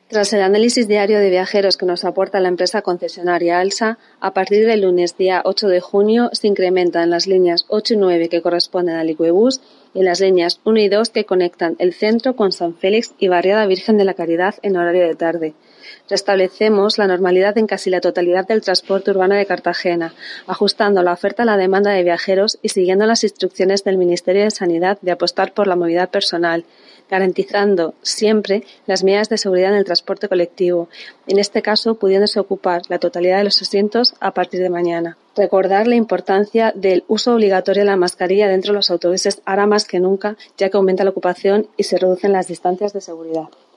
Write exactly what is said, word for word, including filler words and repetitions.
Tras el análisis diario de viajeros que nos aporta la empresa concesionaria ALSA, a partir del lunes día ocho de junio se incrementan las líneas ocho y nueve que corresponden al Iquebus y las líneas uno y dos que conectan el centro con San Félix y Barriada Virgen de la Caridad en horario de tarde. Restablecemos la normalidad en casi la totalidad del transporte urbano de Cartagena, ajustando la oferta a la demanda de viajeros y siguiendo las instrucciones del Ministerio de Sanidad de apostar por la movilidad personal, garantizando siempre las medidas de seguridad en el transporte colectivo, en este caso pudiéndose ocupar la totalidad de los asientos a partir de mañana. Recordar la importancia del uso obligatorio de la mascarilla dentro de los autobuses ahora más que nunca, ya que aumenta la ocupación y se reducen las distancias de seguridad.